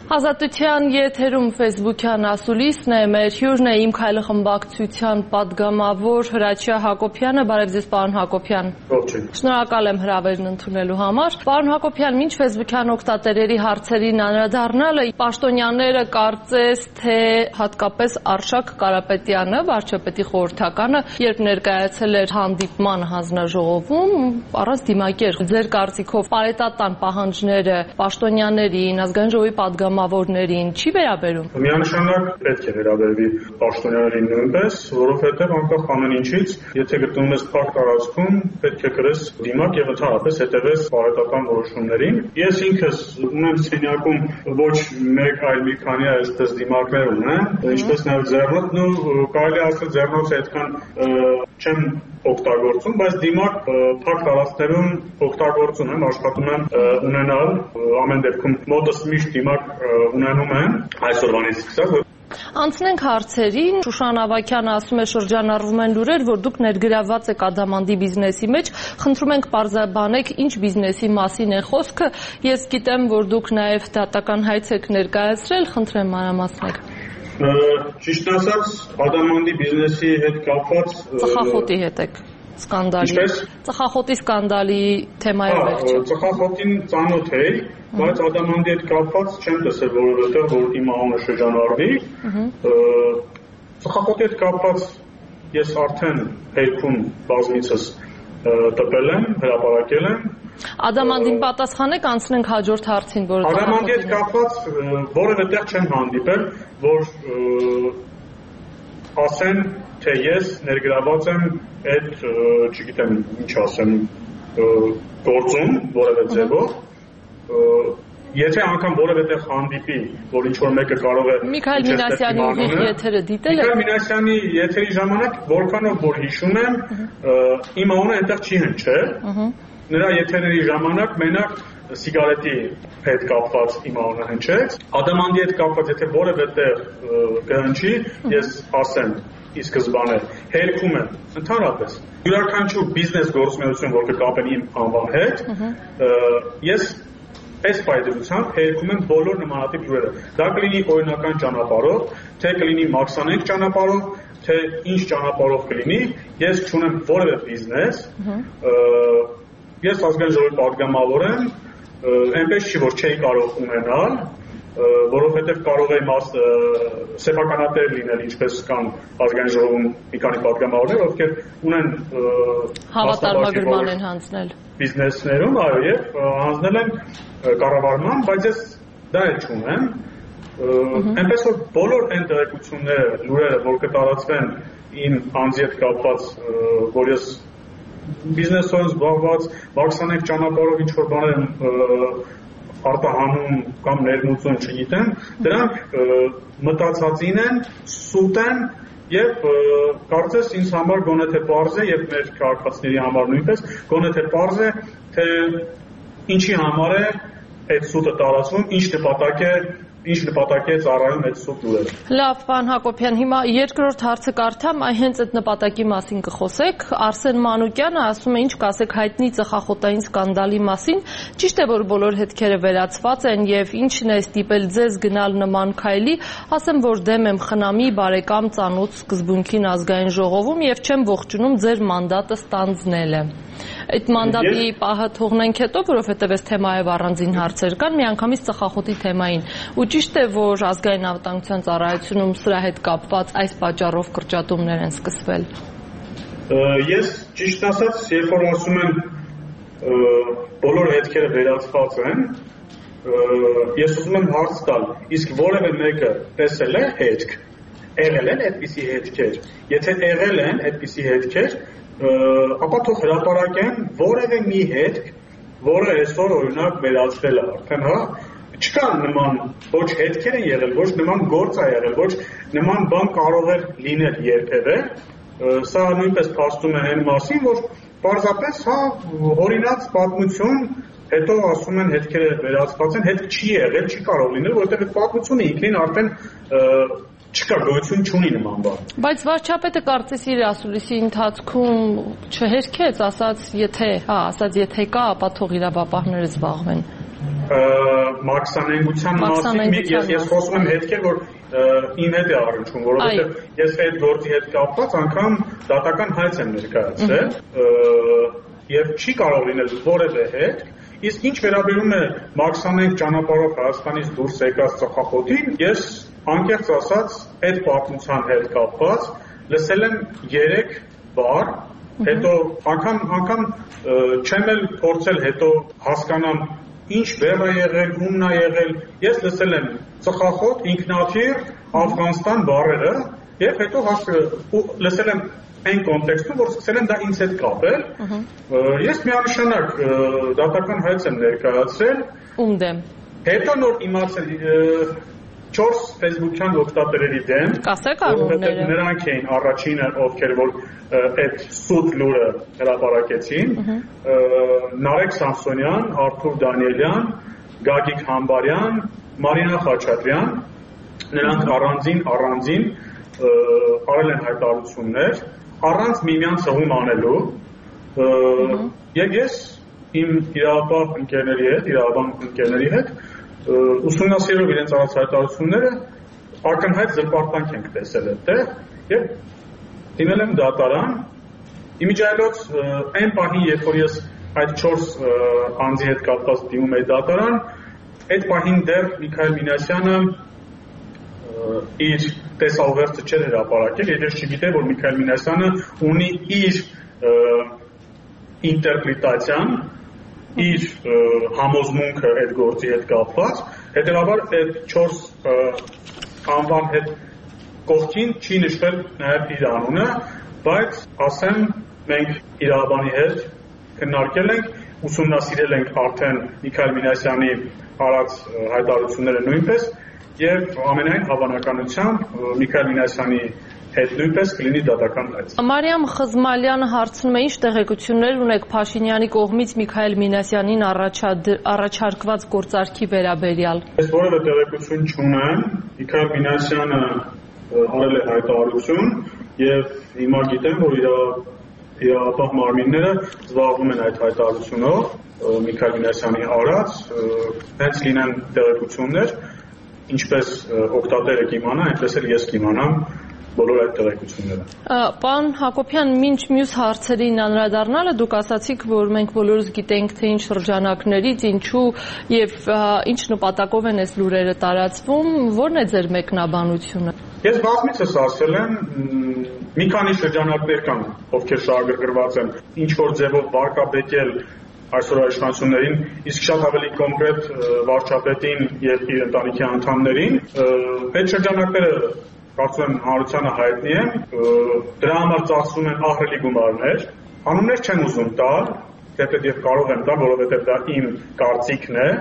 Ազատության եթերում Facebook-յան ասուլիսն է, մեր հյուրն է Իմ քայլը խմբակցության պատգամավոր Հրաչյա Հակոբյանը, բարև ձեզ պարոն Հակոբյան։ Շնորհակալ եմ հրավերն ընդունելու համար։ Պարոն Հակոբյան, մինչ Facebook-յան օգտատերերի հարցերին անդրադառնալը, պաշտոնյաները կարծես թե հատկապես Արշակ Կարապետյանը, վարչապետի խորհրդականը, երբ ներկայացել էր հանդիպման հանձնաժողովում, առանց դիմակեր, ձեր կարծիքով պարետատան պահանջները պաշտոնյաներին, ազգային ժողովի պատգամավորներին չի վերաբերում։ Միանշանակ պետք է վերաբերվի պաշտոնյաներին նույնպես, որովհետև անկախ ամեն ինչից, եթե գտնվում ես փակ տարածքում, պետք է գրես դիմակ եւ ընդհանրապես հետևես պարետատան որոշումներին։ Ես ինքս ունեմ սենյակում ոչ մեկ, այլ մի քանի այսպես դիմակներ ունեմ, ինչպես նաեւ ձեռնոցն ու կարելի ասել ձեռնոցը այդքան չեմ օգտագործում, բայց դիմակ փակ տարածքներում օգտագործում եմ, աշխատում եմ ունենալ, ամեն դեպքում մոտս միշտ դիմակ ունենում եմ այսօրվանից սկսած։ Անցնենք հարցերին, Շուշան Ավագյանը ասում է, շրջանառվում են լուրեր, որ դուք ներգրավված եք Ադամանդի բիզնեսի մեջ, խնդրում ենք պարզաբանեք ինչ բիզնեսի մասին է խոսքը, ես գիտեմ, որ դուք նաև դատական հայց եք ներկայացրել, խնդրեմ մանրամասնեք։ Ճիշտ ասած, Ադամանդի բիզնեսի հետ կապված ծխախոտի հետ եք սկանդալի։ Ծխախոտի սկանդալի թեմայով եք չէ։ Ծխախոտին ծանոթ էի, բայց Ադամանդի հետ կապված չեմ տեսել որովհետև որ իմ անունը շրջանառվի։ Ծխախոտի հետ կապված ես արդեն հերքում բազմիցս տպել եմ, հրապարակել եմ։ Ադամանդին պատասխանեք, անցնենք հաջորդ հարցին, որը Ադամանդի հետ կապված որևէ տեղ չեմ հանդիպել, որ ասեն, թե ես ներգրաված եմ այդ, չգիտեմ, ինչ ասեմ, գործում որևէ ձևով, եթե անգամ որևէ տեղ հանդիպի, որ ինչ-որ մեկը կարող է Միքայել Մինասյանի ուղիղ եթերը դիտել եք։ Միքայել Մինասյանի եթերի ժամանակ որքանով որ հիշում եմ, իմ անունը այնտեղ չի հնչել։ Նրա եթերների ժամանակ մենակ սիգարետի հետ կապված իմ անունը հնչեց։ Ադամանդի հետ կապված եթե որևէ տեղ կհնչի, ես ասեմ ի սկզբանե հերքում եմ ընդհանրապես յուրաքանչյուր բիզնես գործունեություն, որ կկապեն իմ անվան հետ, ես այս պայծառությամբ հերքում եմ բոլոր նմանատիպ լուրերը։ Դա կլինի օրինական ճանապարհով, թե կլինի մաքսանենգ ճանապարհով, թե ինչ ճանապարհով կլինի, ես չունեմ որևէ բիզնես, ես ազգային ժողովի պատգամավոր եմ, այնպես չի որ չէի կարող ունենալ, որովհետև կարող եմ սեփականատեր լինել, ինչպես կան ազգային ժողովում մի քանի պատգամավորներ, ովքեր ունեն հավատարմագրման են հանձնել բիզնեսներում, այո, եւ հանձնել են կառավարման, բայց ես դա էլ չունեմ։ Այնպես որ բոլոր այն տեղեկությունները, լուրերը, որ կտարածվեն իմ անձի հետ կապված, որ ես բիզնեսով զբաղված, մաքսանենգ ճանապարհով ինչ-որ բաներ արտահանում կամ ներմուծում չգիտեմ, դրանք մտածածին են, սուտ են եւ կարծես ինձ համար գոնե թե պարզ է եւ մեր քաղաքացիների համար նույնպես գոնե թե պարզ է, թե ինչի համար է այդ սուտը տարածվում, ինչ նպատակ է ծառայում այդ սուտ լուրերը։ Լավ, պարոն Հակոբյան, հիմա երկրորդ հարցը կարդամ, հենց այդ նպատակի մասին կխոսեք։ Արսեն Մանուկյանը ասում է, ինչ կասեք հայտնի ծխախոտային սկանդալի մասին, ճիշտ է, որ բոլոր հետքերը վերացված են եւ ինչն է ստիպել ձեզ գնալ նման քայլի, ասեմ, որ դեմ եմ խնամի բարեկամ ծանոթ սկզբունքին ազգային ժողովում եւ չեմ ողջունում ձեր մանդատը ստանձնելը։ Այդ մանդատի պահը թողնենք հետո, որովհետև այս թեմայով առանձին հարցեր կան, միանգամից ծխախոտի թեմային։ Ու ճիշտ է, որ ազգային անվտանգության ծառայությունում սրա հետ կապված այս պատճառով կրճատումներ են սկսվել։ Ես ճիշտ ասած, երբ որ ասում եմ բոլոր հետքերը վերացված են, ես ուզում եմ հարց տալ, իսկ որևէ մեկը տեսել է հետք, եղել են այդպիսի հետքեր։ Եթե եղել են այդպիսի հետքեր, ապա թող հրապարակեն որևէ մի հետք, որը այսօր օրինակ վերացվել է արդեն, հա, չկա նման ոչ հետքեր են եղել, ոչ նման գործ է եղել, ոչ նման բան կարող է լինել երբևէ, սա նույնպես փաստում է այն մասին, որ պարզապես հա օրինաց պատմություն, հետո ասում են հետքերը վերացված են, հետք չի եղել, չի կարող լինել, որովհետև այդ պատմությունը ինքնին արդեն չկա, գոյություն չունի նման բան։ Բայց վարչապետը կարծես իր ասուլիսի ընթացքում չհերքեց, ասաց եթե կա, ապա թող իրավապահները զբաղվեն։ մաքսանենգության մասին ես խոսում եմ հետքեր, որ իմ հետ է առնչվում, որովհետև ես այդ գործի հետ կապված անգամ դատական հայց եմ ներկայացրել եւ չի կարող լինել որևէ հետք, իսկ ինչ վերաբերում է մաքսանենգ ճանապարհով Հայաստանից դուրս եկած ծխախոտին, ես անկեղծ ասած այդ պատմության հետ կապված լսել եմ 3 բառ, հետո անգամ չեմ էլ փորձել հետո հասկանամ ինչ բեռ է եղել, ումն է եղել, ես լսել եմ ծխախոտ, ինքնաթիռ, Աֆղանստան բառերը եւ հետո լսել եմ այն կոնտեքստում, որ սկսել եմ դա ինձ հետ կապել, ես միանշանակ դատական հայց եմ ներկայացրել, ում դեմ, հետո նոր իմացել 4 Facebook-յան օգտատերերի դեմ, կասեք անունները, նրանք էին առաջինը, ովքեր որ այդ սուտ լուրը հրապարակեցին, Նարեկ Սամսոնյան, Արթուր Դանիելյան, Գագիկ Համբարյան, Մարինա Խաչատրյան, նրանք առանձին արել են հայտարարություններ, առանց միմյանց հղում անելու, եւ ես իմ իրավաբան ընկերների հետ ուսումնասիրելով իրենց արած հայտարարությունները ակնհայտ զրպարտանք ենք տեսել այդտեղ եւ դիմել եմ դատարան իմիջիայլոց այն պահին երբ որ ես այդ 4 անձի հետ կապված դիմում էի դատարան այդ պահին դեռ Միքայել Մինասյանը իր տեսաուղերձը չէր հրապարակել եւ ես չգիտեի որ Միքայել Մինասյանը ունի իր ինտերպրետացիան իր համոզմունքը այդ գործի հետ կապված, հետևաբար այդ 4 անվան հետ կողքին չի նշվել նաև իր անունը, բայց ասեմ մենք իրավաբանի հետ քննարկել ենք, ուսումնասիրել ենք արդեն Միքայել Մինասյանի արած հայտարարությունները նույնպես եւ ամենայն հավանականությամբ Միքայել Մինասյանի հետ նույնպես կլինի դատական հայց։ Մարիամ Խզմալյանը հարցնում է ինչ տեղեկություններ ունեք Փաշինյանի կողմից Միքայել Մինասյանին առաջարկված գործարքի վերաբերյալ։ Ես որևէ տեղեկություն չունեմ, Միքայել Մինասյանը արել է հայտարարություն եւ հիմա գիտեմ, որ իրավապահ մարմինները զբաղվում են այդ հայտարարությունով Միքայել Մինասյանի արած, հենց լինեն տեղեկություններ, ինչպես օգտատերը կիմանա, այնպես էլ ես կիմանամ բոլոր այդ տեղեկությունները։ Պարոն Հակոբյան, մինչ մյուս հարցերին անդրադառնալը դուք ասացիք, որ մենք բոլորս գիտենք, թե ինչ շրջանակներից, ինչու եւ ինչ նպատակով են այս լուրերը տարածվում, ո՞րն է ձեր մեկնաբանությունը։ Ես բազմիցս ասել եմ, մի քանի շրջանակներ կան, ովքեր շահագրգռված են, ինչ որ ձևով վարկաբեկել այսօր իշխանություններին, իսկ շատ ավելի կոնկրետ վարչապետին եւ իր ընտանիքի անդամներին, այդ շրջանակները կարծում եմ հանրությանը հայտնի են, դրա համար ծախսվում են ահռելի գումարներ, անուններ չեմ ուզում տալ, թեպետ կարող եմ տալ, որովհետև դա իմ կարծիքն է,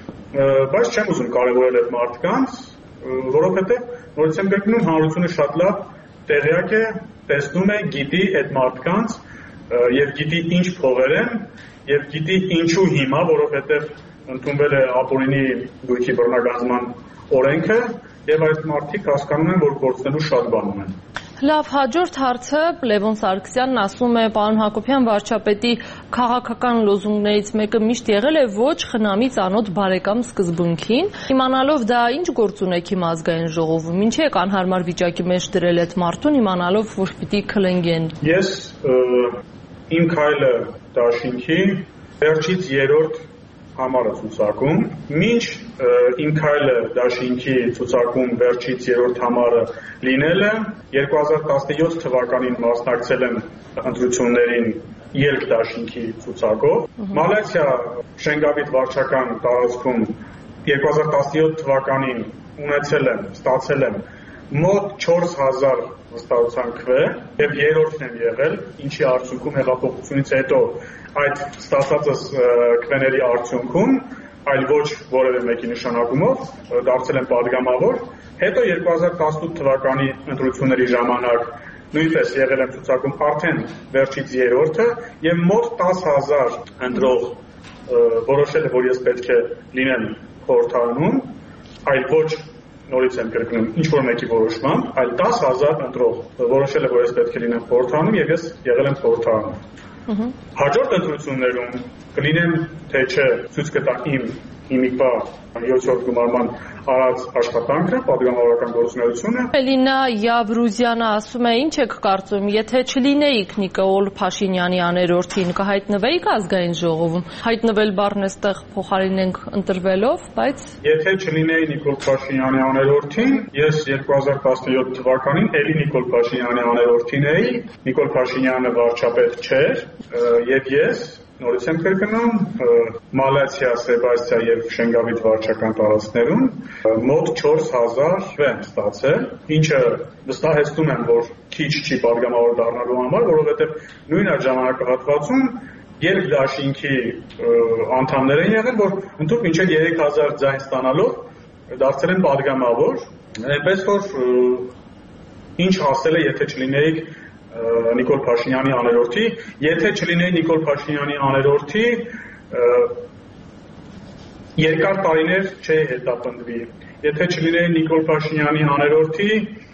բայց չեմ ուզում կարևորել այդ մարդկանց, որովհետև նորից եմ կրկնում, հանրությունը շատ լավ տեղյակ է, տեսնում է, գիտի այդ մարդկանց եւ գիտի ինչ փողեր են եւ գիտի ինչու հիմա, որովհետև ընդունվել է ապօրինի գույքի բռնագազման օրենքը եւ այդ մարդիկ հասկանում են, որ գործնելու շատ բան ունեն։ Լավ, հաջորդ հարցը Լևոն Սարգսյանն ասում է, պարոն Հակոբյան, վարչապետի քաղաքական լոզունգներից մեկը միշտ եղել է ոչ խնամի ծանոթ բարեկամ սկզբունքին։ Իմանալով դա ինչ գործ ունեք իմ ազգային ժողովում, ինչ եք անհարմար վիճակի մեջ դրել այդ մարդուն, իմանալով որ պիտի քլենգեն։ Ես իմ քայլը դաշինքի վերջից 3-րդ համարը ցուցակում, մինչ իմ քայլը դաշինքի ցուցակում վերջից 3-րդ համարը լինելը 2017 թվականին մասնակցել եմ ընտրություններին ելք դաշինքի ցուցակով։ Մալայսիա Շենգավիթ վարչական տարածքում 2017 թվականին ստացել եմ մոտ 4000 վստահության քվե եւ երրորդն եմ եղել, ինչի արդյունքում հեղափոխությունից հետո այդ ստացածս քվեների արդյունքում, այլ ոչ որևէ մեկի նշանակումով դարձել եմ падգամավոր, հետո 2018 թվականի ընտրությունների ժամանակ նույնպես եղել եմ ցուցակում արդեն վերջից երրորդը եւ մոտ 10000 ընտրող որոշել է, որ ես պետք է լինեմ խորհրդարանում, այլ ոչ նորից եմ կրկնում, ինչ որ մեկի որոշմամբ, այլ 10000 ընտրող որոշել է, որ ես պետք է լինեմ խորհրդարանում եւ ես եղել եմ խորհրդարանում։ Հաջորդ ընտրություններում կլինեմ, թե չէ, ցույց կտա իմ հիմիկվա 7-րդ գումարման արած աշխատանքը, պատգամավորական գործունեությունը։ Էլինա Յավրուզյանը ասում է, ինչ եք կարծում, եթե չլինեիք Նիկոլ Փաշինյանի աներորդին, կհայտնվեիք ազգային ժողովում։ Հայտնվել բառն էստեղ փոխարինենք ընտրվելով, բայց եթե չլինեի Նիկոլ Փաշինյանի աներորդին, ես 2017 թվականին էլի Նիկոլ Փաշինյանի աներորդին էի, Նիկոլ Փաշինյանը վարչապետ չէր, եւ ես նորից եմ կրկնում, Մալացիա, Սեբաստիա եւ Շենգավիթ վարչական տարածքներում մոտ 4000 եմ ստացել, ինչը վստահեցնում եմ, որ քիչ չի պատգամավոր դառնալու համար, որովհետեւ նույն այդ ժամանակահատվածում երկդաշինքի անդամներ են եղել, որ ընդհանուր մինչև 3000 ձայն ստանալով դարձել են պատգամավոր, այնպես որ ինչ ասել է, եթե չլինեիք Նիկոլ Փաշինյանի աներորդի, եթե չլինեի Նիկոլ Փաշինյանի աներորդի, երկար տարիներ չէի հետապնդվի, եթե չլինեի Նիկոլ Փաշինյանի աներորդի,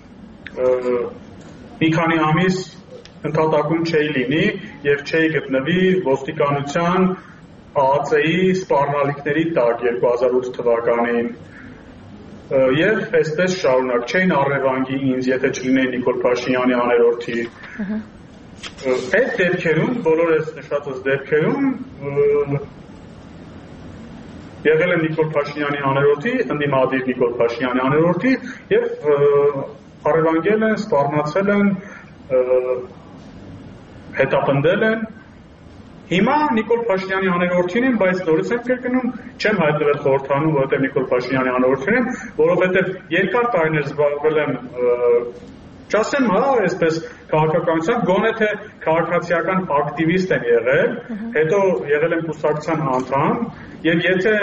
մի քանի ամիս ընդհատակում չէի լինի եւ չէի գտնվի ոստիկանության ԱԱՑ-ի սպառնալիքների տակ 2008 թվականին եւ այսպես շարունակ չէին առևանգի ինձ, եթե չլինեի Նիկոլ Փաշինյանի աներորդի։ Այդ դեպքերում, բոլոր այս նշածած դեպքերում եղել եմ Նիկոլ Փաշինյանի աներորդի, ընդդիմադիր Նիկոլ Փաշինյանի աներորդի եւ առևանգել են, սպառնացել են, հետապնդել են։ Հիմա Նիկոլ Փաշինյանի աներորդին եմ, բայց նորից եմ կրկնում, չեմ հայտնվել խորհրդանում, որովհետև Նիկոլ Փաշինյանի աներորդին եմ, որովհետև երկար տարիներ զբաղվել եմ, չասեմ, այսպես քաղաքականությամբ, գոնե թե քաղաքացիական ակտիվիստ եմ եղել, հետո եղել եմ կուսակցության անդամ, եւ եթե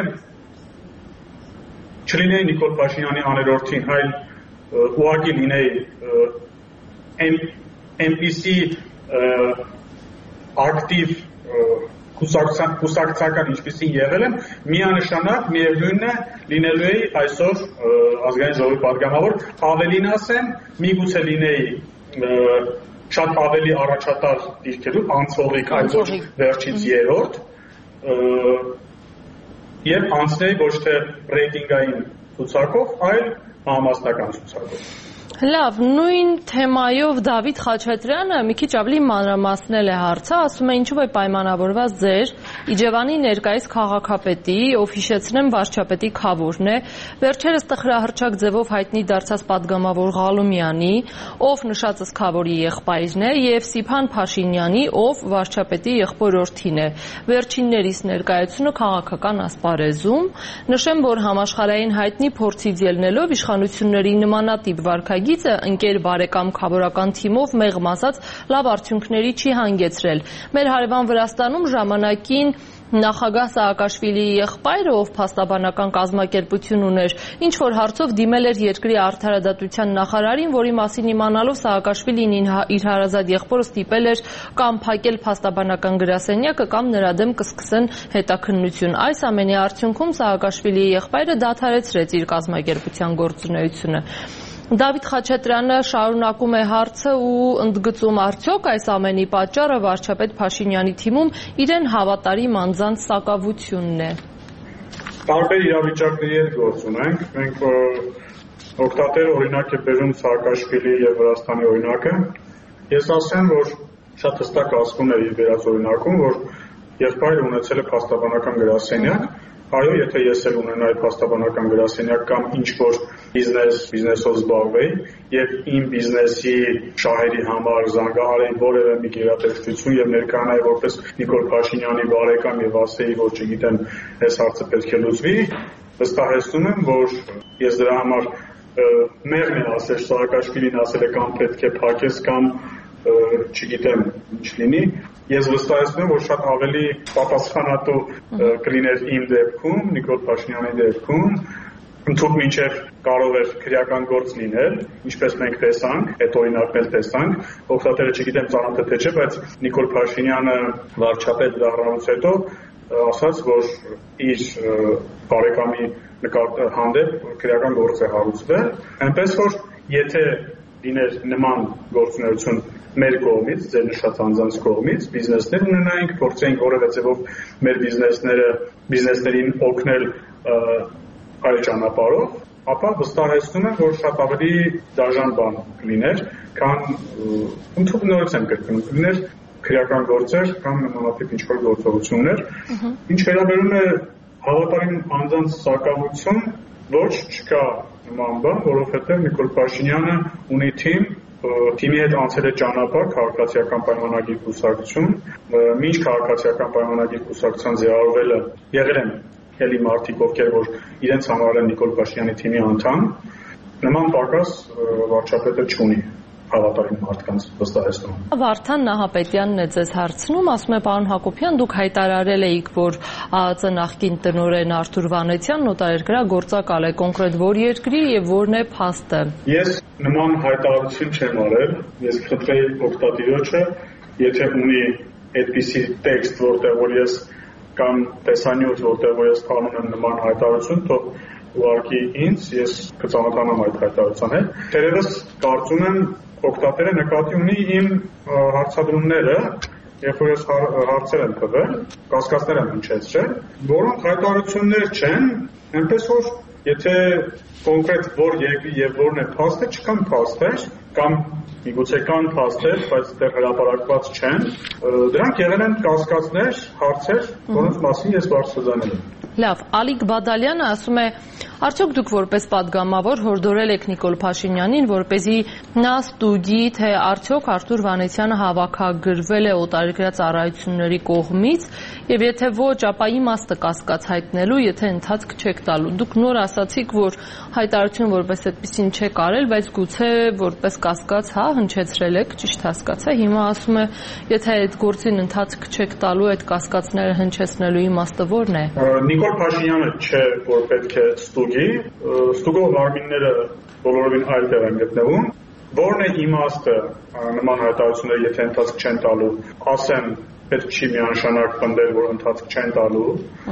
չլինեի Նիկոլ Փաշինյանի աներորդին, այլ ուղղակի լինեի այնպիսի ակտիվ կուսակցական ինչպիսին եղել եմ, միանշանակ միևնույնն է լինելու էի այսօր ազգային ժողովի պատգամավոր, ավելին ասեմ, միգուցե լինեի շատ ավելի առաջատար դիրքերում, անցողիկ, այլ ոչ վերջից երրորդ, եւ անցնեի ոչ թե ռեյտինգային ցուցակով, այլ համապատասխանական ցուցակով։ Լավ, նույն թեմայով Դավիթ Խաչատրյանը մի քիչ ավելի մանրամասնել է հարցը, ասում է ինչով է պայմանավորված ձեր Իջևանի ներկայիս քաղաքապետի, ով հիշեցնեմ վարչապետի Քավորն է, վերջերս տխրահռչակ ձևով հայտնի դարձած պատգամավոր Ղալումյանի, ով նշածս Քավորի եղբայրն է, եւ Սիփան Փաշինյանի, ով վարչապետի եղբորորդին է։ Վերջիններիս ներկայությունը քաղաքական ասպարեզում, նշեմ, որ համաշխարհային հայտնի փորձից ելնելով իշխանությունների նմանատիպ վարքագիծ ընկեր բարեկամ Քավորական թիմով մեղմ ասած լավ արդյունքների չի հանգեցրել։ Մեր հարևան Վրաստանում ժամանակին նախագահ Սաակաշվիլիի եղբայրը, ով փաստաբանական կազմակերպություն ուներ, ինչ որ հարցով դիմել էր երկրի արդարադատության նախարարին, որի մասին իմանալով Սաակաշվիլին իր հարազատ եղբորը ստիպել էր կամ փակել փաստաբանական գրասենյակը, կամ նրա դեմ կսկսեն հետաքննություն։ Այս ամենի արդյունքում Սաակաշվիլիի եղբայրը դադարեցրեց իր կազմակերպության գործունեությունը։ Դավիթ Խաչատրյանը շարունակում է հարցը ու ընդգծում, արդյոք այս ամենի պատճառը վարչապետ Փաշինյանի թիմում իրեն հավատարիմ անձանց սակավությունն է։ Տարբեր իրավիճակների հետ գործ ունենք, մենք օգտատերը օրինակ է բերում Սաակաշվիլիի եւ Վրաստանի օրինակը։ Ես ասեմ, որ շատ հստակ ասվում է իր վերած օրինակում, որ եղբայրը ունեցել է փաստաբանական գրասենյակ, այո, եթե ես էլ ունենայի փաստաբանական գրասենյակ կամ ինչ-որ բիզնեսով զբաղվեի եւ իմ բիզնեսի շահերի համար զանգահարեի որևէ մի գերատեսչություն եւ ներկայանայի որպես Նիկոլ Փաշինյանի բարեկամ եւ ասեի, որ չգիտեմ, այս հարցը պետք է լուծվի, վստահեցնում եմ, որ ես դրա համար մեղմ եմ ասել, Սաակաշվիլին ասել է կամ պետք է փակես կամ չգիտեմ ինչ լինի, ես վստահեցնում եմ, որ շատ ավելի պատասխանատու կլիներ իմ դեպքում, Նիկոլ Փաշինյանի դեպքում, ընդհանուր մինչև կարող էր քրեական գործ լինել, ինչպես մենք տեսանք, այդ օրինակն էլ տեսանք, օգտատերը չգիտեմ ծանոթ է թե չէ, բայց Նիկոլ Փաշինյանը վարչապետ դառնալուց հետո ասաց, որ իր բարեկամի հանդեպ քրեական գործ է հարուցվել, այնպես որ եթե լիներ նման գործունեություն մեր կողմից, ձեր նշած անձանց կողմից, բիզնեսներ ունենայինք, փորձեինք որևէ ձևով մեր բիզնեսներին օգնել այլ ճանապարհով, ապա վստահեցնում եմ, որ շատ ավելի դաժան բան կլիներ, քան ընդհանրապես եմ կրկնում, կլիներ քրեական գործեր կամ նմանատիպ ինչ-որ գործողություններ, ինչ վերաբերում է հավատարիմ անձանց սակավություն, ոչ չկա նման բան, որովհետև Նիկոլ Փաշինյանը ունի թիմի հետ անցել է ճանապարհ քաղաքացիական պայմանագիր կուսակցություն, մինչ քաղաքացիական պայմանագիր կուսակցության ձևավորվելը եղել են էլի մարդիկ, ովքեր որ իրենց համարել են Նիկոլ Փաշինյանի թիմի անդամ, նման պակաս վարչապետը չունի հավատարիմ մարդկանց վստահեցնում։ Վարդան Նահապետյանն է ձեզ հարցնում, ասում է պարոն Հակոբյան, դուք հայտարարել եք, որ ԱԱԾ նախկին տնօրեն Արթուր Վանեցյանն օտարերկրագործակալ է, կոնկրետ որ երկրի եւ որն է փաստը։ Ես նման հայտարարություն չեմ արել, ես խնդրեի օգտատիրոջը, եթե ունի այդպիսի տեքստ, որտեղ որ ես կամ տեսանյութ, որտեղ որ ես անում եմ նման հայտարարություն, թող ուղարկի ինձ, ես կծանոթանամ այդ հայտարարության հետ։ Թերևս կարծում եմ օգտատերը նկատի ունի իմ հարցադրումները, երբ որ ես հարցեր եմ տվել, կասկածներ եմ հնչեցրել, որոնք հայտարարություններ չեն, այնպես որ եթե կոնկրետ որ երկրի եւ որն է փաստը, չկան փաստեր, կամ միգուցե կան փաստեր, բայց դեռ հրապարակված չեն, դրանք եղել են կասկածներ, հարցեր, որոնց մասին ես բարձրացնել եմ։ Լավ, Ալիկ Բադալյանը ասում է, արդյոք դուք որպես падգամավոր հորդորել եք Նիկոլ Փաշինյանին, որպեսզի նա ստուգի, թե արդյոք Արթուր Վանեցյանը հավաքագրվել է օտարերկրյա ծառայությունների կողմից, եւ եթե ոչ, ապա իմաստը կասկած հայտնելու, եթե ընթացք չեք տալու։ Դուք նոր ասացիք, որ հայտարարություն որպես այդպեսին չեք արել, բայց գուցե որպես կասկած, հնչեցրել եք, ճիշտ հասկացա։ Հիմա ասում է, եթե այդ գործին ընթացք չեք տալու, այդ կասկածները հնչեցնելու իմաստը ո՞րն է։ Նիկոլ Փաշինյանը չէ, որ պետք է ստուգի, ստուգող մարմինները բոլորովին այլ տեղ են գտնվում։ Որն է իմաստը նման հայտարարությունները, եթե ընթացք չեն տալու, ասեմ, պետք չի միանշանակ պնդել, որ ընթացք չեն տալու,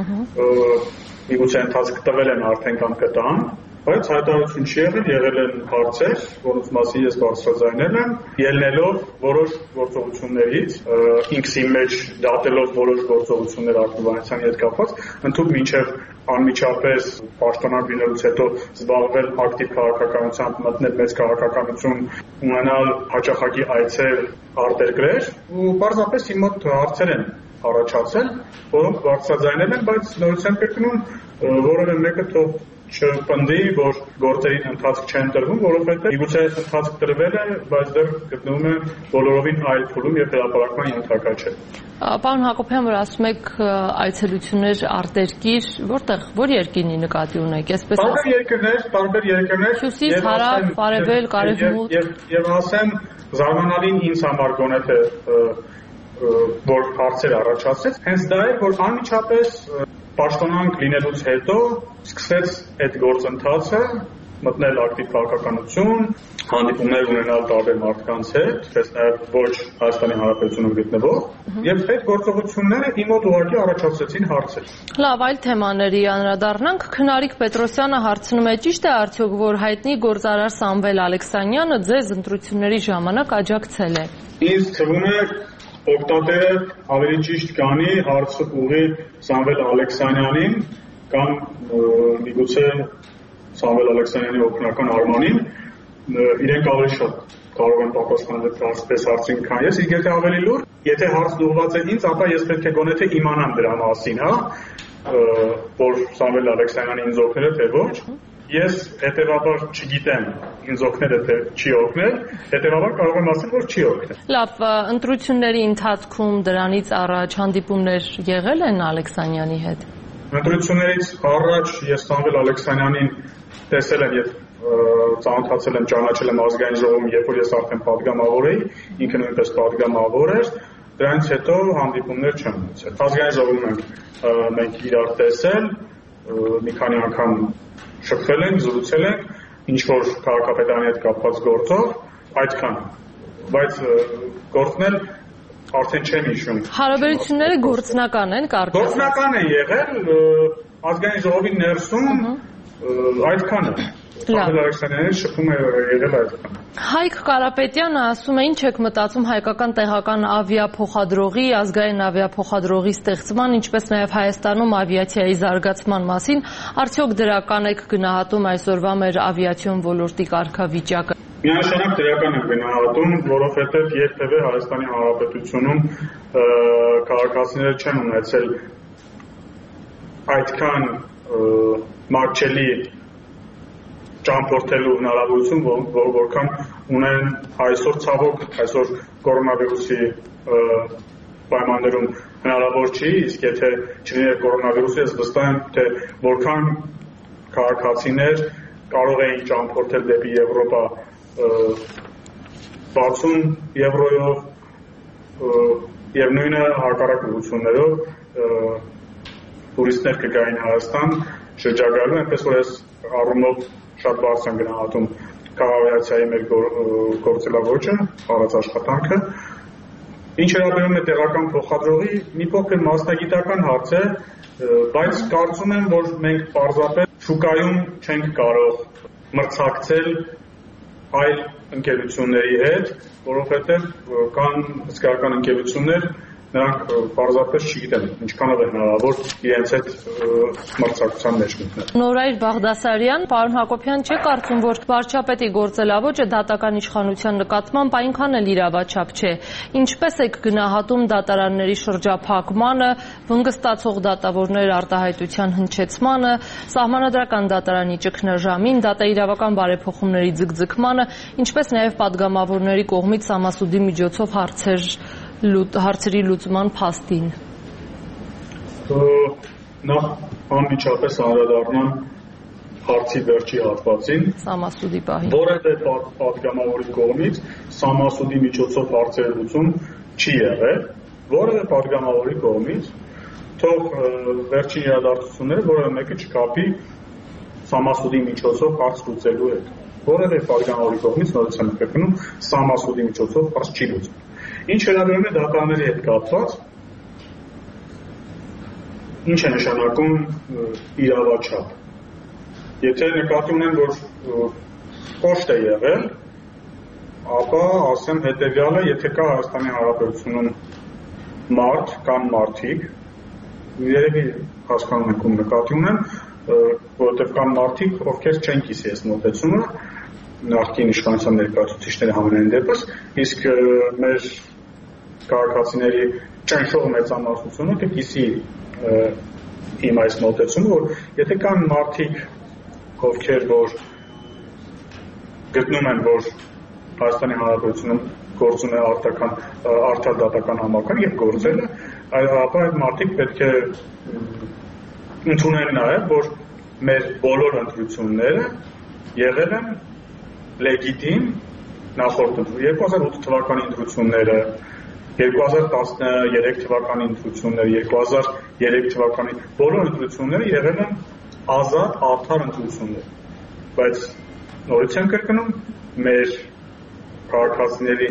միգուցե ընթացք տվել են արդեն կամ կտան, բայց հայտարարություն չի եղել են հարցեր, որոնց մասին ես բարձրաձայնել եմ, ելնելով որոշ գործողություններից, ինքսի մեջ դատելով որոշ գործողություններ Արթուր Վանեցյանի հետ կապված, ընդհանուր մինչև անմիջապես պաշտոնանկ լինելուց հետո զբաղվել ակտիվ քաղաքականությամբ, մտնել մեծ քաղաքականություն, ունենալ հաճախակի այցեր արտերկրեր, ու պարզապես իմ մոտ հարցեր են առաջացել, որոնք բարձրաձայնել են, բայց նորից եմ կրկնում, որևէ մեկը թող չպնդի, որ գործերին ընթացք չեն տրվում, որովհետև միգուցե ընթացք տրվել է, բայց դեռ գտնվում է բոլորովին այլ փուլում եւ հրապարակման ենթակա չէ։ Պարոն Հակոբյան, որ ասում եք այցելություններ արտերկիր, որ երկինի նկատի ունեք, այսպես տարբեր երկրներ, Հյուսիս, Հարավ, Արևելք, Արևմուտք, եւ ասեմ զարմանալին ինձ համար գոնե թե որ հարցեր առաջացրեց, հենց դա էր, որ անմիջապես պաշտոնանկ լինելուց հետո սկսեց այդ գործընթացը մտնել ակտիվ քաղաքականություն, հանդիպումներ ունենալ տարբեր մարդկանց հետ, ինչպես նաև ոչ Հայաստանի Հանրապետությունում գտնվող, եւ այդ գործողությունները իմ մոտ ուղղակի առաջացրեցին հարցեր։ Լավ, այլ թեմաների անդրադառնանք։ Քնարիկ Պետրոսյանը հարցնում է, ճիշտ է արդյոք, որ հայտնի գործարար Սամվել Ալեքսանյանը ձեզ ընտրությունների ժամանակ աջակցել է։ Ինձ թվում է օգտատերը ավելի ճիշտ կանի հարցը ուղի Սամվել Ալեքսանյանին կամ միգուցե Սամվել Ալեքսանյանի օգնական Արմանին, իրենք ավելի շատ կարող են պատասխանել այս հարցին, քան ես, իսկ եթե ավելի լուրջ, եթե հարցն ուղղված է ինձ, ապա ես պետք է գոնե թե իմանամ դրա մասին, որ Սամվել Ալեքսանյանը ինձ օգնել է, թե ոչ։ Ես հետևաբար չգիտեմ ինձ օգնել է թե չի օգնել, հետևաբար կարող եմ ասել, որ չի օգնել։ Լավ, ընտրությունների ընթացքում դրանից առաջ հանդիպումներ եղել են Ալեքսանյանի հետ։ Ընտրություններից առաջ ես Սամվել Ալեքսանյանին տեսել եմ եւ ծանոթացել եմ, ճանաչել եմ ազգային ժողովում, երբ որ ես արդեն падգամավոր էի, ինքը նույնպես падգամավոր էր, դրանից հետո հանդիպումներ չեմ ունեցել։ Ազգային ժողովում մենք իրար տեսել, մի քանի անգամ շփվել ենք, զրուցել ենք, ինչ որ քաղաքապետարանի հետ կապված գործով, այդքան, բայց գործնել արդեն չեմ հիշում։ Հարաբերությունները գործնական են, կարծես։ Գործնական են եղել, ազգային ժողովի ներսում այդքանը։ Սամվել Ալեքսանդրյանը շփում է եղել այդքան։ Հայկ Կարապետյանը ասում է, ինչ եք մտածում հայկական տեղական ավիափոխադրողի, ազգային ավիափոխադրողի ստեղծման, ինչպես նաև Հայաստանում ավիացիայի զարգացման մասին, արդյոք դրական եք գնահատում այսօրվա մեր ավիացիոն ոլորտի կարգավիճակը։ Միանշանակ դրական եմ գնահատում, որովհետև երբևէ Հայաստանի Հանրապետությունում քաղաքացիները չեն ունեցել այդքան մատչելի ճամփորդելու հնարավորություն, որքան ունեն այսօր ցավոք, այսօր կորոնավիրուսի պայմաններում հնարավոր չի, իսկ եթե չլիներ կորոնավիրուսը, ես վստահ եմ, թե որքան քաղաքացիներ կարող էին ճամփորդել դեպի Եվրոպա 60 եվրոյով եւ նույնը հակառակ ուղղություններով տուրիստներ կգային Հայաստան շրջագայելու, այնպես որ այս առումով շատ բարձր են գնահատում քաղաքացիայի մեր գործելավոճը, արած աշխատանքը։ Ինչ վերաբերում է տեղական փոխադրողի, մի փոքր մասնագիտական հարց է, բայց կարծում եմ, որ մենք պարզապես շուկայում չենք կարող մրցակցել այլ ընկերությունների հետ, որովհետև կան հսկայական ընկերություններ, նրանք պարզապես չգիտեն ինչքանով է հնարավոր իրենց հետ մրցակցության մեջ մտնել։ Նորայր Բաղդասարյան, պարոն Հակոբյան, չէ՞ կարծում, որ վարչապետի գործելավոճը դատական իշխանության նկատմամբ այնքան էլ իրավաչափ չէ։ Ինչպես եք գնահատում դատարանների շրջափակմանը, վնգստացող դատավորներ արտահայտության հնչեցմանը, սահմանադրական դատարանի ճգնաժամին, դատաիրավական բարեփոխումների ձգձգմանը, ինչպես նաև падգամավորների կողմից սամասուդի միջոցով հարցերի լուծման փաստին։ Նախ անմիջապես անդրադառնամ հարցի վերջի հատվածին, սամասուդի պահին, որևէ падգամավորի կողմից սամասուդի միջոցով հարցերի լուծում չի եղել, որևէ падգամավորի կողմից, թող վերջին իրադարձությունները որևէ մեկը չկապի սամասուդի միջոցով հարց լուծելու հետ։ Որևէ падգամավորի կողմից նորից եմ կրկնում, սամասուդի միջոցով հարց չի լուծվում։ Ինչ վերաբերում է դատարանների հետ կապված, ինչ է նշանակում իրավաչափ։ Եթե նկատի ունեն, որ կոշտ է եղել, ապա ասեմ հետևյալը, եթե կա Հայաստանի Հանրապետությունում մարդ կամ մարդիկ, երևի հասկանում եք ում նկատի ունեմ, որովհետև կան մարդիկ, ովքեր չեն կիսի այս մոտեցումը, նախկին իշխանության ներկայացուցիչների համենայն դեպս, իսկ մեր քաղաքացիների ճնշող մեծամասնությունը կկիսի իմ այս մոտեցումը, որ եթե կան մարդիկ, ովքեր որ գտնում են, որ Հայաստանի Հանրապետությունում գործում է արդար դատական համակարգ եւ գործել է, ապա այդ մարդիկ պետք է ընդունեն նաեւ, որ մեր բոլոր ընտրությունները եղել են լեգիտիմ նախորդ 2008 թվականի ընտրությունները, 2013 թվականի ընտրությունները, 2003 թվականի բոլոր ընտրությունները եղել են ազատ, արդար ընտրություններ, բայց նորից եմ կրկնում, մեր քաղաքացիների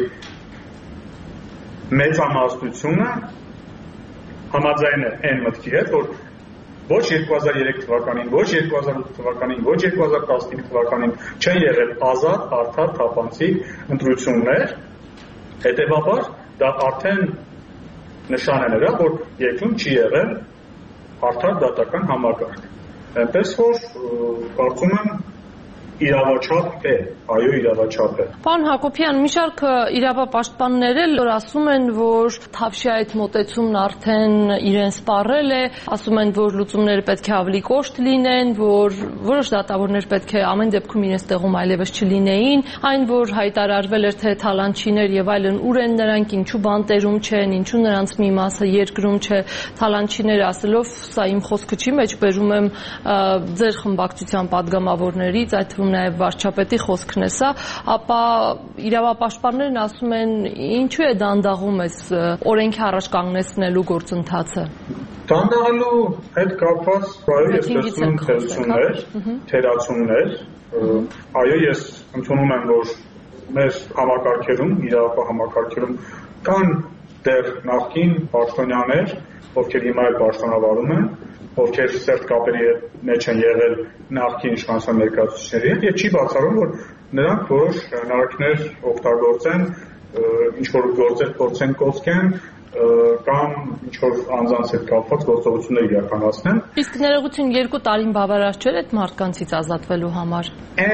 մեծամասնությունը համաձայն է այն մտքի հետ, որ ոչ 2003 թվականին, ոչ 2008 թվականին, ոչ 2015 թվականին չեն եղել ազատ, արդար, թափանցիկ ընտրություններ, հետևաբար դա արդեն նշան է նրա, որ երկրում չի եղել արդար դատական համակարգ։ Այնպես որ կարծում եմ իրավաչափ է, այո իրավաչափ է։ Պարոն Հակոբյան, մի շարք իրավապաշտպաններ էլ ասում են, որ Թավշյա այդ մոտեցումն արդեն իրեն սպառել է, ասում են, որ լուծումները պետք է ավելի կոշտ լինեն, որ որոշ դատավորներ պետք է ամեն դեպքում իրենց տեղում այլևս չլինեին, այն որ հայտարարվել էր, թե թալանչիներ եւ այլն ուր են նրանք, ինչու բանտերում չեն, ինչու նրանց մի մասը երկրում չէ, թալանչիներ ասելով, սա իմ խոսքը չի, մեջ բերում եմ ձեր խմբակցության падգամավորներից, այդ նաև վարչապետի խոսքն է սա, ապա իրավապաշտպաններն ասում են, ինչու է դանդաղում այս օրենքի առաջ կանգնեցնելու գործընթացը։ Դանդաղելու հետ կապված, այո, ես տեսնում եմ թերացումներ, այո, ես ընդունում եմ, որ մեր համակարգերում, իրավապահ համակարգերում կան դեռ նախկին պաշտոնյաներ, ովքեր հիմա էլ պաշտոնավարում են, ովքեր սերտ կապերի մեջ են եղել նախկին իշխանության ներկայացուցիչների հետ, եւ չի բացառում, որ նրանք որոշ հնարքներ օգտագործեն, ինչ որ գործեր փորձեն կոծկեն կամ ինչ որ անձանց հետ կապված գործողություններ իրականացնեն։ Իսկ ներողություն 2 տարին բավարար չէ այդ մարդկանցից ազատվելու համար։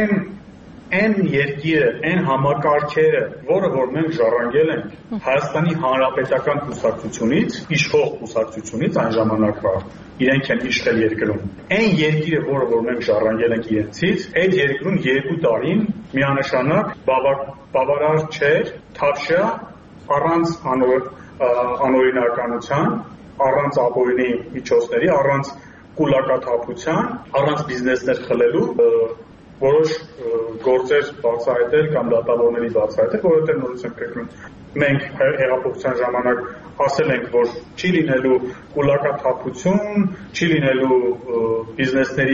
Այն երկիրը, այն համակարգերը, որը որ մենք ժառանգել ենք Հայաստանի Հանրապետական կուսակցությունից, իշխող կուսակցությունից այն ժամանակվա, իրենք են իշխել երկրում։ Այն երկիրը, որը որ մենք ժառանգել ենք իրենցից, այդ երկրում 2 տարին միանշանակ բավարար չէր, թավշյա, առանց անօրինականության, առանց ապօրինի միջոցների, առանց կուլակաթափության, առանց բիզնեսներ խլելու որոշ գործեր բացահայտել կամ դատավորների բացահայտել, որովհետև նորից եմ կրկնում, մենք հեղափոխության ժամանակ ասել ենք, որ չի լինելու կուլակաթափություն, չի լինելու բիզնեսների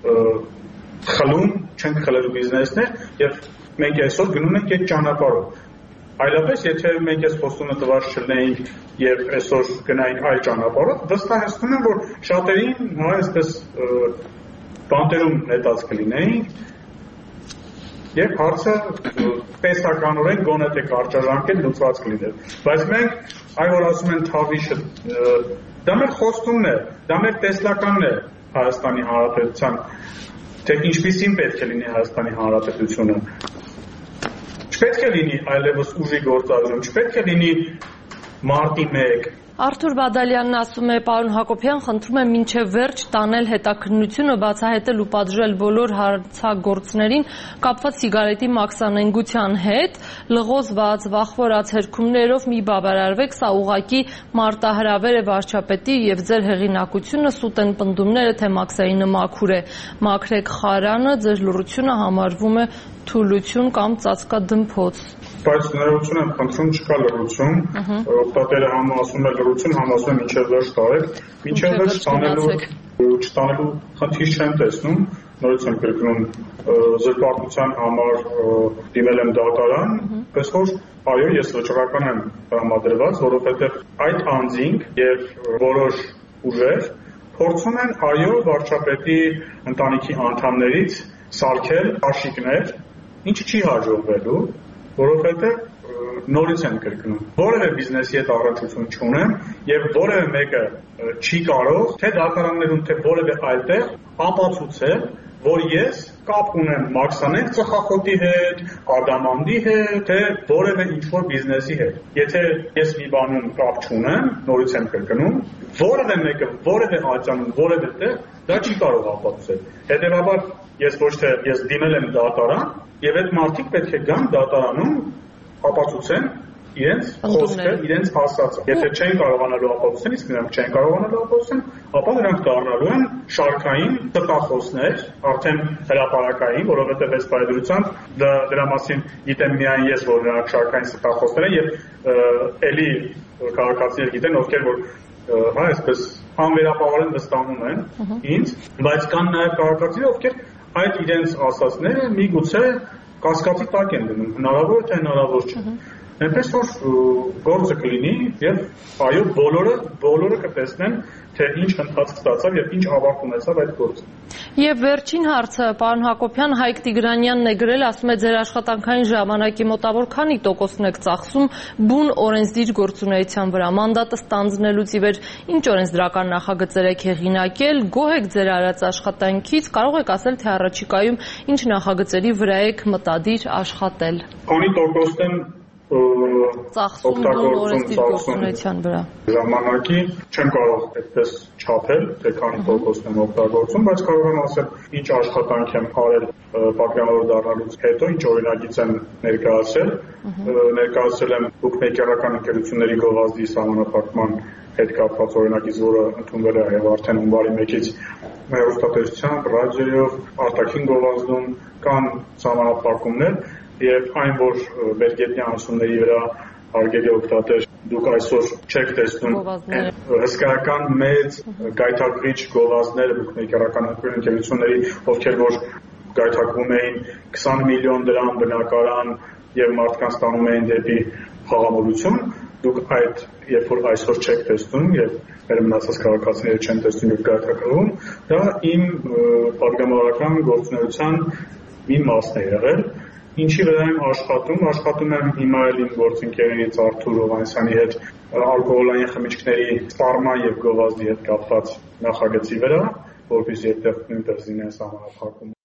խլում, չենք խլելու բիզնեսներ, եւ մենք այսօր գնում ենք այդ ճանապարհով։ Այլապես, եթե մենք այս խոստումը տված չլինեինք եւ այսօր գնայինք այլ ճանապարհով, վստահեցնում եմ, որ շատերին այսպես բանտերում նետած կլինեինք եւ հարցը տեսականորեն գոնե թե կարճաժամկետ լուծված կլիներ։ Բայց մենք այ որ ասում են թավիշը, դա մեր խոստումն է, դա մեր տեսլականն է Հայաստանի Հանրապետության, թե ինչպիսին պետք է լինի Հայաստանի Հանրապետությունը։ Չպետք է լինի այլևս ուժի գործադրում, չպետք է լինի մարտի 1 Արթուր Բադալյանն ասում է, պարոն Հակոբյան, խնդրում եմ մինչև վերջ տանել հետաքննությունը, բացահայտել ու պատժել բոլոր հարցագործներին կապված սիգարետի մաքսանենգության հետ, լղոզված, վախվորած հերքումներով մի բավարարվեք, սա ուղղակի մարտահրավեր է վարչապետի եւ ձեր հեղինակությունը, սուտ են պնդումները, թե մաքսայինը մաքուր է, մաքրեք խարանը, ձեր լռությունը համարվում է թուլություն կամ ծածկադմփոց։ Բայց ներողություն եմ խնդրում, չկա լռություն, օգտատերը համ ասում է լռություն, համ ասում է մինչև վերջ տարեք, մինչև վերջ չտանելու խնդիր չեմ տեսնում, նորից եմ կրկնում, զրպարտության համար դիմել եմ դատարան, պես որ այո, ես վճռական եմ տրամադրված, որովհետև այդ անձինք եւ որոշ ուժեր փորձում են այո վարչապետի ընտանիքի անդամներից սարքել աշիկներ, ինչը չի հաջողվելու, որովհետև նորից եմ կրկնում, որևէ բիզնեսի հետ առնչություն չունեմ եւ որևէ մեկը չի կարող թե դատարաններում թե որևէ այլտեղ ապացուցել, որ ես կապ ունեմ մաքսանենգ ծխախոտի հետ, ադամանդի հետ, թե որևէ ինչ-որ բիզնեսի հետ։ Եթե ես մի բանում կապ չունեմ, նորից եմ կրկնում, որևէ մեկը, որևէ ատյանում, որևէ տեղ դա չի կարող ապացուցել։ Հետևաբար ես ոչ թե ես դիմել եմ դատարան եւ այդ մարդիկ պետք է գան դատարանում ապացուցեն իրենց խոսքը, իրենց ասածը։ Եթե չեն կարողանալու ապացուցել, իսկ նրանք չեն կարողանալու ապացուցել, ապա նրանք դառնալու են շարքային տպախոսներ, արդեն հրապարակային, որովհետև այս բարեդրությամբ դրա մասին գիտեմ միայն ես, որ նրանք շարքային տպախոսներ են եւ էլի քաղաքացիներ գիտեն, ովքեր որ այսպես անվերապահորեն վստահում են ինձ, բայց կան նաեւ քաղաքացիներ, ովքեր այդ իրենց ասածները միգուցե կասկածի տակ են դնում, հնարավոր է թե հնարավոր չէ։ Այնպես որ գործը կլինի եւ այո բոլորը կտեսնեն թե ինչ ընթացք ստացավ եւ ինչ ավարտ ունեցավ այդ գործը։ Եվ վերջին հարցը, պարոն Հակոբյան, Հայկ Տիգրանյանն է գրել, ասում է ձեր աշխատանքային ժամանակի մոտավոր քանի տոկոսն եք ծախսում բուն օրենսդիր գործունեության վրա, մանդատը ստանձնելուց ի վեր ինչ օրենսդրական նախագծեր եք հեղինակել, գոհ եք ձեր արած աշխատանքից, կարող եք ասել թե առաջիկայում ինչ նախագծերի վրա եք մտադիր աշխատել։ Քանի տոկոսն են ծախսում օրենսդիր գործունեության վրա։ Ժամանակի չեմ կարող այդպես չափել, թե քանի տոկոսն եմ օգտագործում, բայց կարող եմ ասել ինչ աշխատանք եմ արել պատգամավոր դառնալուց հետո, ինչ օրինագիծ եմ ներկայացրել եմ բուկմեյքերական ընկերությունների գովազդի սահմանափակման հետ կապված օրինագիծ, որը ընդունվել է եւ արդեն հունվարի 1-ից հեռուստատեսությամբ, ռադիոյով, արտաքին գովազդում կան սահմանափակումներ եւ այն, որ Բերգետյան անցումների վրա հարգելի օգտատեր դուք այսօր չեք տեսնում հսկայական մեծ գայթակղիչ գովազդները բուկմեյքերական ընկերությունների, ովքեր որ գայթակվում էին 20 միլիոն դրամ բնակարան եւ մարդկանց տանում էին դեպի խաղամոլություն, դուք այդ երբ որ այսօր չեք տեսնում եւ մեր մնացած քաղաքացիները չեն տեսնում եւ գայթակղում, դա իմ պատգամավորական գործունեության մի մասն է եղել, ինչի վրա եմ աշխատում եմ հիմա էլ իմ գործընկերներից Արթուր Հովհաննիսյանի հետ ալկոհոլային խմիչքների սպառման եւ գովազդի հետ կապված նախագծի վրա, որպեսզի այդտեղ նույնպես լինեն սահմանափակում